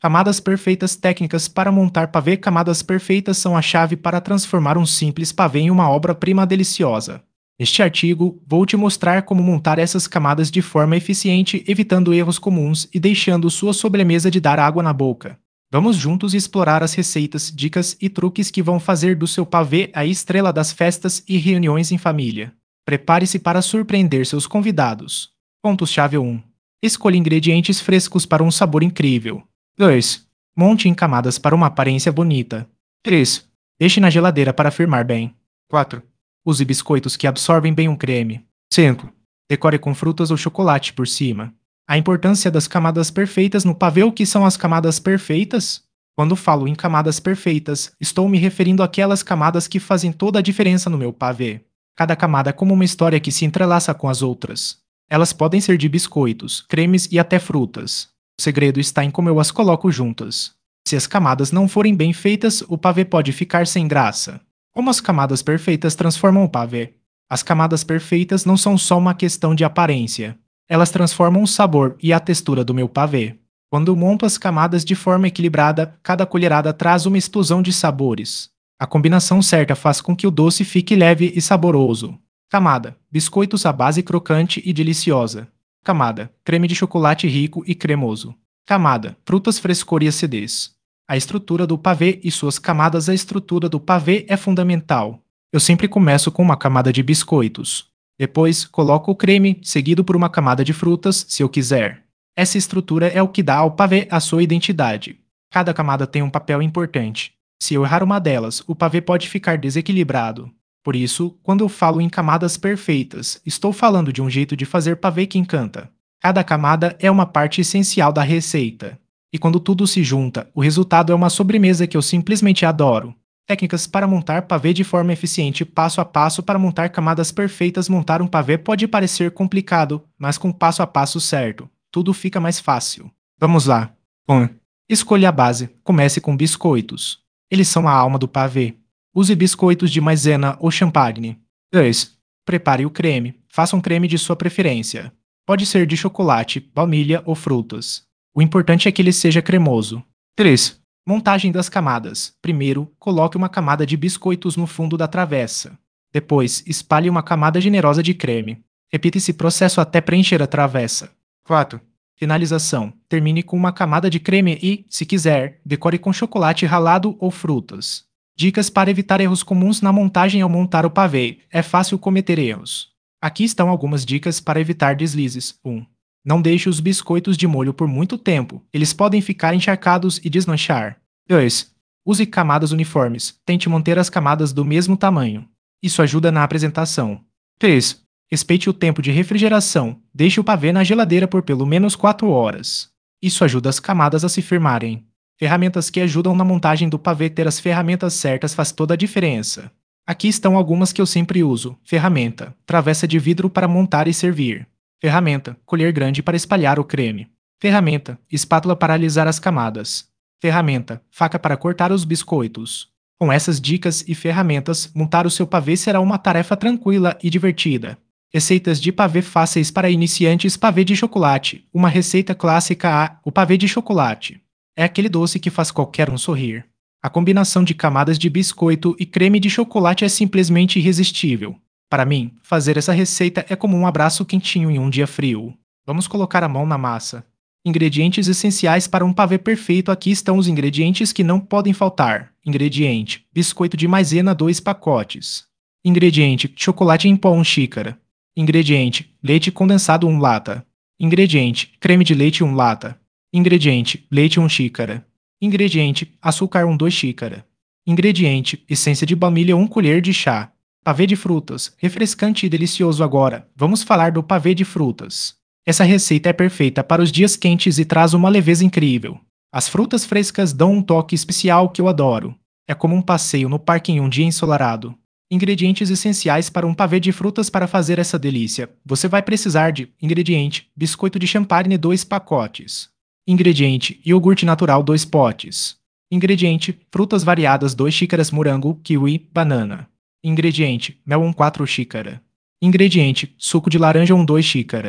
Camadas perfeitas. Técnicas para montar pavê. Camadas perfeitas são a chave para transformar um simples pavê em uma obra-prima deliciosa. Neste artigo, vou te mostrar como montar essas camadas de forma eficiente, evitando erros comuns e deixando sua sobremesa de dar água na boca. Vamos juntos explorar as receitas, dicas e truques que vão fazer do seu pavê a estrela das festas e reuniões em família. Prepare-se para surpreender seus convidados. Pontos-chave 1. Escolha ingredientes frescos para um sabor incrível. 2. Monte em camadas para uma aparência bonita. 3. Deixe na geladeira para firmar bem. 4. Use biscoitos que absorvem bem um creme. 5. Decore com frutas ou chocolate por cima. A importância das camadas perfeitas no pavê. O que são as camadas perfeitas? Quando falo em camadas perfeitas, estou me referindo àquelas camadas que fazem toda a diferença no meu pavê. Cada camada é como uma história que se entrelaça com as outras. Elas podem ser de biscoitos, cremes e até frutas. O segredo está em como eu as coloco juntas. Se as camadas não forem bem feitas, o pavê pode ficar sem graça. Como as camadas perfeitas transformam o pavê? As camadas perfeitas não são só uma questão de aparência. Elas transformam o sabor e a textura do meu pavê. Quando monto as camadas de forma equilibrada, cada colherada traz uma explosão de sabores. A combinação certa faz com que o doce fique leve e saboroso. Camada: biscoitos à base crocante e deliciosa. Camada: creme de chocolate rico e cremoso. Camada: frutas, frescor e acidez. A estrutura do pavê e suas camadas. A estrutura do pavê é fundamental. Eu sempre começo com uma camada de biscoitos. Depois, coloco o creme, seguido por uma camada de frutas, se eu quiser. Essa estrutura é o que dá ao pavê a sua identidade. Cada camada tem um papel importante. Se eu errar uma delas, o pavê pode ficar desequilibrado. Por isso, quando eu falo em camadas perfeitas, estou falando de um jeito de fazer pavê que encanta. Cada camada é uma parte essencial da receita. E quando tudo se junta, o resultado é uma sobremesa que eu simplesmente adoro. Técnicas para montar pavê de forma eficiente. Passo a passo para montar camadas perfeitas. Montar um pavê pode parecer complicado, mas com o passo a passo certo, tudo fica mais fácil. Vamos lá. 1. Escolha a base. Comece com biscoitos. Eles são a alma do pavê. Use biscoitos de maisena ou champagne. 2. Prepare o creme. Faça um creme de sua preferência. Pode ser de chocolate, baunilha ou frutas. O importante é que ele seja cremoso. 3. Montagem das camadas. Primeiro, coloque uma camada de biscoitos no fundo da travessa. Depois, espalhe uma camada generosa de creme. Repita esse processo até preencher a travessa. 4. Finalização. Termine com uma camada de creme e, se quiser, decore com chocolate ralado ou frutas. Dicas para evitar erros comuns na montagem. Ao montar o pavê, é fácil cometer erros. Aqui estão algumas dicas para evitar deslizes. 1. Não deixe os biscoitos de molho por muito tempo. Eles podem ficar encharcados e desmanchar. 2. Use camadas uniformes. Tente manter as camadas do mesmo tamanho. Isso ajuda na apresentação. 3. Respeite o tempo de refrigeração. Deixe o pavê na geladeira por pelo menos 4 horas. Isso ajuda as camadas a se firmarem. Ferramentas que ajudam na montagem do pavê. Ter as ferramentas certas faz toda a diferença. Aqui estão algumas que eu sempre uso. Ferramenta: travessa de vidro para montar e servir. Ferramenta: colher grande para espalhar o creme. Ferramenta: espátula para alisar as camadas. Ferramenta: faca para cortar os biscoitos. Com essas dicas e ferramentas, montar o seu pavê será uma tarefa tranquila e divertida. Receitas de pavê fáceis para iniciantes. Pavê de chocolate. Uma receita clássica. O pavê de chocolate é aquele doce que faz qualquer um sorrir. A combinação de camadas de biscoito e creme de chocolate é simplesmente irresistível. Para mim, fazer essa receita é como um abraço quentinho em um dia frio. Vamos colocar a mão na massa. Ingredientes essenciais para um pavê perfeito. Aqui estão os ingredientes que não podem faltar. Ingrediente: biscoito de maisena 2 pacotes. Ingrediente: chocolate em pó 1 xícara. Ingrediente: leite condensado 1 lata. Ingrediente: creme de leite 1 lata. Ingrediente: leite 1 xícara. Ingrediente: açúcar 2 xícara. Ingrediente: essência de baunilha 1 colher de chá. Pavê de frutas, refrescante e delicioso. Agora, vamos falar do pavê de frutas. Essa receita é perfeita para os dias quentes e traz uma leveza incrível. As frutas frescas dão um toque especial que eu adoro. É como um passeio no parque em um dia ensolarado. Ingredientes essenciais para um pavê de frutas. Para fazer essa delícia, você vai precisar de: ingrediente: biscoito de champagne 2 pacotes. Ingrediente: iogurte natural 2 potes. Ingrediente: frutas variadas 2 xícaras, morango, kiwi, banana. Ingrediente: mel 4 xícara. Ingrediente: suco de laranja 2 xícara.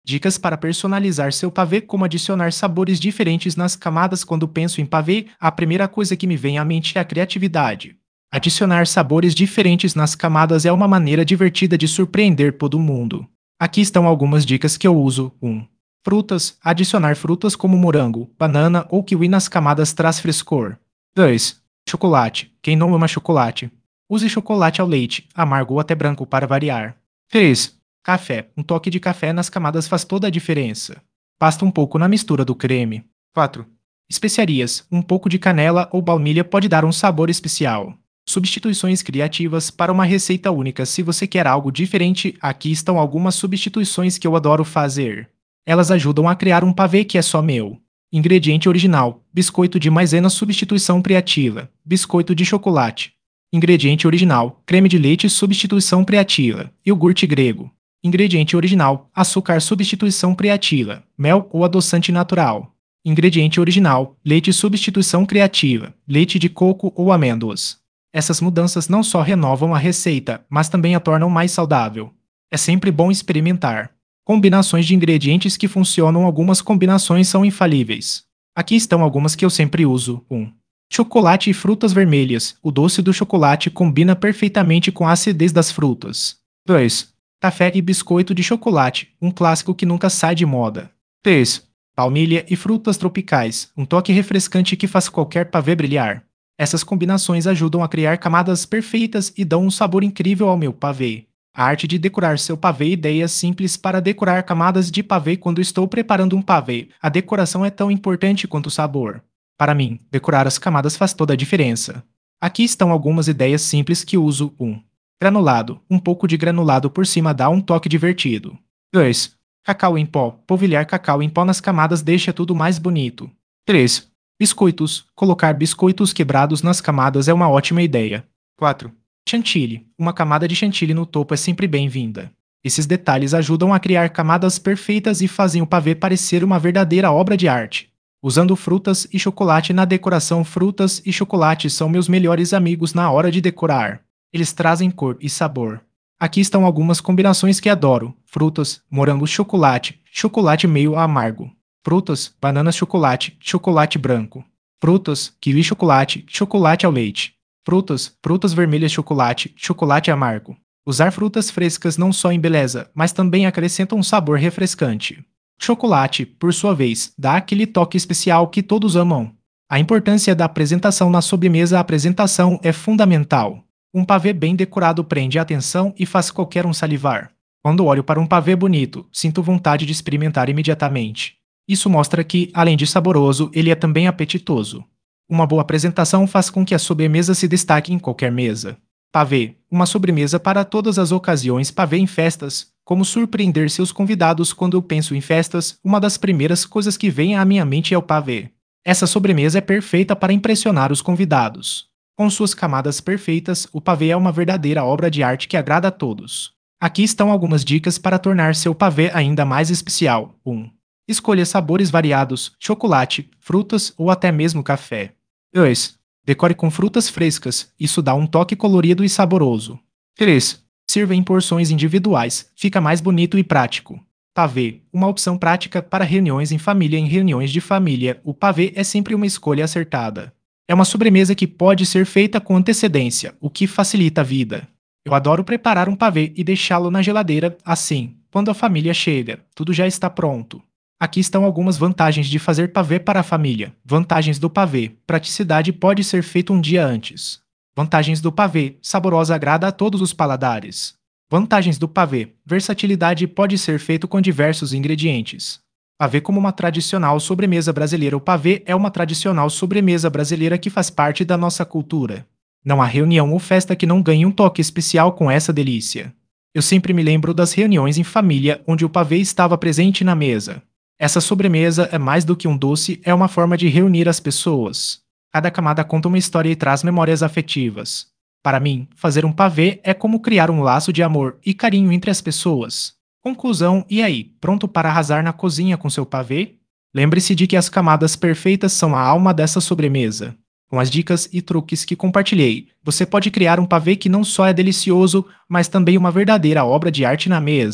Dicas para personalizar seu pavê, como adicionar sabores diferentes nas camadas. Quando penso em pavê, a primeira coisa que me vem à mente é a criatividade. Adicionar sabores diferentes nas camadas é uma maneira divertida de surpreender todo mundo. Aqui estão algumas dicas que eu uso. 1. Frutas. Adicionar frutas como morango, banana ou kiwi nas camadas traz frescor. 2. Chocolate. Quem não ama chocolate? Use chocolate ao leite, amargo ou até branco para variar. 3. Café. Um toque de café nas camadas faz toda a diferença. Basta um pouco na mistura do creme. 4. Especiarias. Um pouco de canela ou baunilha pode dar um sabor especial. Substituições criativas para uma receita única. Se você quer algo diferente, aqui estão algumas substituições que eu adoro fazer. Elas ajudam a criar um pavê que é só meu. Ingrediente original: biscoito de maisena. Substituição criativa: biscoito de chocolate. Ingrediente original: creme de leite. Substituição criativa: iogurte grego. Ingrediente original: açúcar. Substituição criativa: mel ou adoçante natural. Ingrediente original: leite. Substituição criativa: leite de coco ou amêndoas. Essas mudanças não só renovam a receita, mas também a tornam mais saudável. É sempre bom experimentar. Combinações de ingredientes que funcionam. Algumas combinações são infalíveis. Aqui estão algumas que eu sempre uso. 1. Chocolate e frutas vermelhas. O doce do chocolate combina perfeitamente com a acidez das frutas. 2. Café e biscoito de chocolate. Um clássico que nunca sai de moda. 3. Baunilha e frutas tropicais. Um toque refrescante que faz qualquer pavê brilhar. Essas combinações ajudam a criar camadas perfeitas e dão um sabor incrível ao meu pavê. A arte de decorar seu pavê. Ideias simples para decorar camadas de pavê. Quando estou preparando um pavê, a decoração é tão importante quanto o sabor. Para mim, decorar as camadas faz toda a diferença. Aqui estão algumas ideias simples que uso. 1. Granulado. Um pouco de granulado por cima dá um toque divertido. 2. Cacau em pó. Polvilhar cacau em pó nas camadas deixa tudo mais bonito. 3. Biscoitos. Colocar biscoitos quebrados nas camadas é uma ótima ideia. 4. Chantilly. Uma camada de chantilly no topo é sempre bem-vinda. Esses detalhes ajudam a criar camadas perfeitas e fazem o pavê parecer uma verdadeira obra de arte. Usando frutas e chocolate na decoração. Frutas e chocolate são meus melhores amigos na hora de decorar. Eles trazem cor e sabor. Aqui estão algumas combinações que adoro. Frutas, morango chocolate, chocolate meio amargo. Frutas, bananas chocolate, chocolate branco. Frutas, kiwi chocolate, chocolate ao leite. Frutas, frutas vermelhas chocolate, chocolate amargo. Usar frutas frescas não só embeleza, mas também acrescenta um sabor refrescante. Chocolate, por sua vez, dá aquele toque especial que todos amam. A importância da apresentação na sobremesa. A apresentação é fundamental. Um pavê bem decorado prende a atenção e faz qualquer um salivar. Quando olho para um pavê bonito, sinto vontade de experimentar imediatamente. Isso mostra que, além de saboroso, ele é também apetitoso. Uma boa apresentação faz com que a sobremesa se destaque em qualquer mesa. Pavê, uma sobremesa para todas as ocasiões. Pavê em festas. Como surpreender seus convidados. Quando eu penso em festas, uma das primeiras coisas que vem à minha mente é o pavê. Essa sobremesa é perfeita para impressionar os convidados. Com suas camadas perfeitas, o pavê é uma verdadeira obra de arte que agrada a todos. Aqui estão algumas dicas para tornar seu pavê ainda mais especial. 1. Escolha sabores variados: chocolate, frutas ou até mesmo café. 2. Decore com frutas frescas, isso dá um toque colorido e saboroso. 3. Sirva em porções individuais, fica mais bonito e prático. Pavê, uma opção prática para reuniões em família. Em reuniões de família, o pavê é sempre uma escolha acertada. É uma sobremesa que pode ser feita com antecedência, o que facilita a vida. Eu adoro preparar um pavê e deixá-lo na geladeira. Assim, quando a família chega, tudo já está pronto. Aqui estão algumas vantagens de fazer pavê para a família. Vantagens do pavê: praticidade, pode ser feito um dia antes. Vantagens do pavê: saborosa, agrada a todos os paladares. Vantagens do pavê: versatilidade, pode ser feito com diversos ingredientes. Pavê como uma tradicional sobremesa brasileira. O pavê é uma tradicional sobremesa brasileira que faz parte da nossa cultura. Não há reunião ou festa que não ganhe um toque especial com essa delícia. Eu sempre me lembro das reuniões em família onde o pavê estava presente na mesa. Essa sobremesa é mais do que um doce, é uma forma de reunir as pessoas. Cada camada conta uma história e traz memórias afetivas. Para mim, fazer um pavê é como criar um laço de amor e carinho entre as pessoas. Conclusão: e aí, pronto para arrasar na cozinha com seu pavê? Lembre-se de que as camadas perfeitas são a alma dessa sobremesa. Com as dicas e truques que compartilhei, você pode criar um pavê que não só é delicioso, mas também uma verdadeira obra de arte na mesa.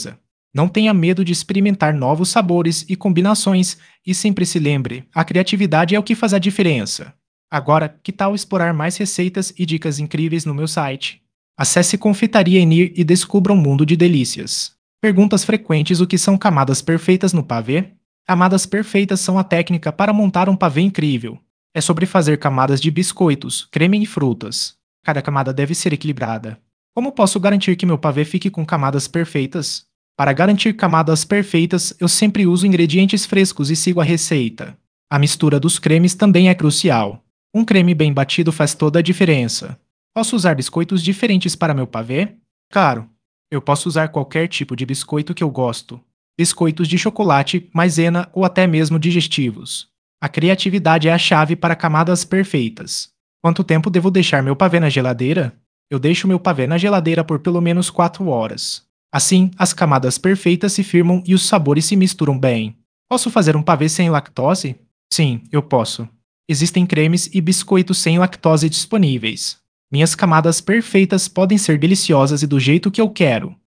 Não tenha medo de experimentar novos sabores e combinações e sempre se lembre, a criatividade é o que faz a diferença. Agora, que tal explorar mais receitas e dicas incríveis no meu site? Acesse Confeitaria Enir e descubra um mundo de delícias. Perguntas frequentes: o que são camadas perfeitas no pavê? Camadas perfeitas são a técnica para montar um pavê incrível. É sobre fazer camadas de biscoitos, creme e frutas. Cada camada deve ser equilibrada. Como posso garantir que meu pavê fique com camadas perfeitas? Para garantir camadas perfeitas, eu sempre uso ingredientes frescos e sigo a receita. A mistura dos cremes também é crucial. Um creme bem batido faz toda a diferença. Posso usar biscoitos diferentes para meu pavê? Claro, eu posso usar qualquer tipo de biscoito que eu gosto. Biscoitos de chocolate, maisena ou até mesmo digestivos. A criatividade é a chave para camadas perfeitas. Quanto tempo devo deixar meu pavê na geladeira? Eu deixo meu pavê na geladeira por pelo menos 4 horas. Assim, as camadas perfeitas se firmam e os sabores se misturam bem. Posso fazer um pavê sem lactose? Sim, eu posso. Existem cremes e biscoitos sem lactose disponíveis. Minhas camadas perfeitas podem ser deliciosas e do jeito que eu quero.